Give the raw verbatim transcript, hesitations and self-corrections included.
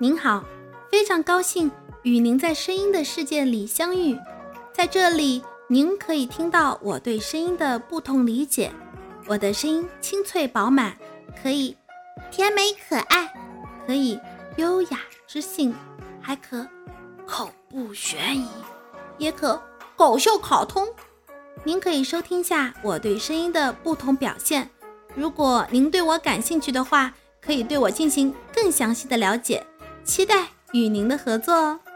您好，非常高兴与您在声音的世界里相遇。在这里，您可以听到我对声音的不同理解。我的声音清脆饱满，可以甜美可爱，可以优雅知性，还可恐怖悬疑，也可搞笑卡通。您可以收听下我对声音的不同表现。如果您对我感兴趣的话，可以对我进行更详细的了解。期待与您的合作哦。